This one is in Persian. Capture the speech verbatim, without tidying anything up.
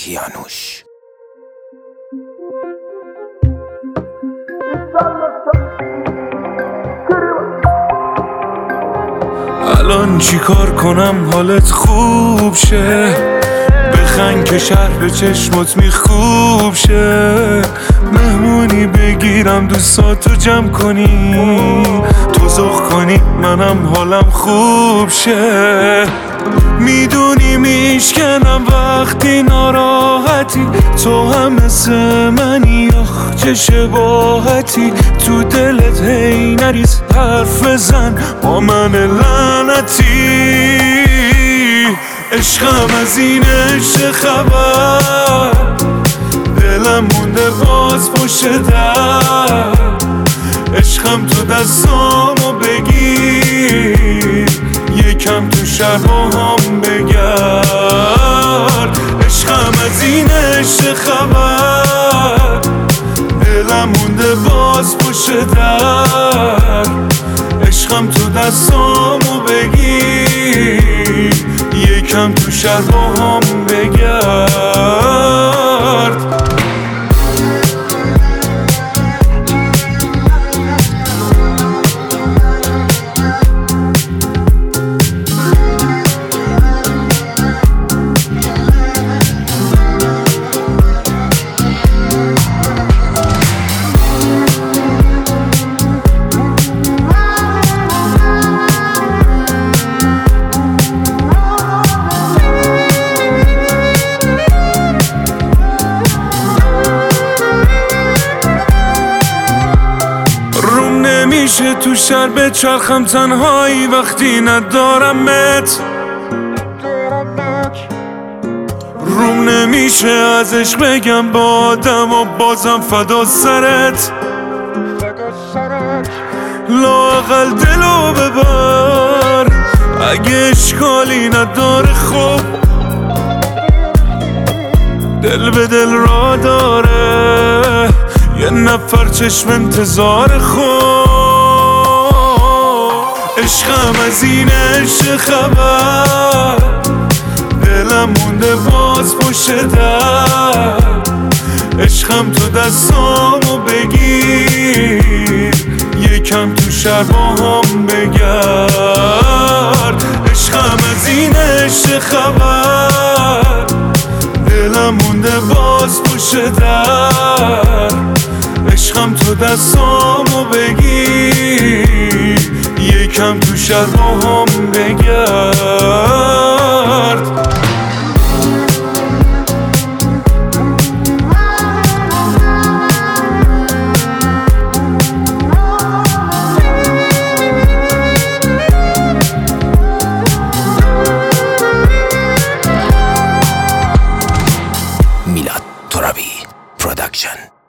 کیانوش. الان چی کار کنم حالت خوب شه؟ بخند که شهر چشمت میخوب شه. مهمونی بگیرم دوستاتو جمع کنی، تو ذوق کنی منم حالم خوب شه. میدونی میشکنم وقتی ناراحتی، تو هم مثل منی آخ چه شباهتی. تو دلت هی نریز حرف بزن با من لعنتی. عشقم از این عشق خبر، دلم مونده باز پشت در. عشقم تو دستامو بگیر، یکم تو شهر با هم بگرد. عشقم از این عشق خبر، دلم مونده باز پشت در. عشقم تو دستامو بگیر، یکم تو شهر با هم بگرد. میشه تو شهر بچرخم تنهایی وقتی ندارمت. روم نمیشه ازش بگم با آدم و بازم فدا سرت. لااقل دلو ببر اگه اشکالی نداره. خب دل به دل را داره، یه نفر چشم انتظار. خب عشقم از این عشق خبر، دلم مونده باز پشت در. عشقم تو دستامو بگیر، یکم تو شهر با هم بگرد. عشقم از این عشق خبر، دلم مونده باز پشت در. عشقم تو دستامو بگیر، یکم تو شهر با هم بگرد. میلاد ترابی پروداکشن.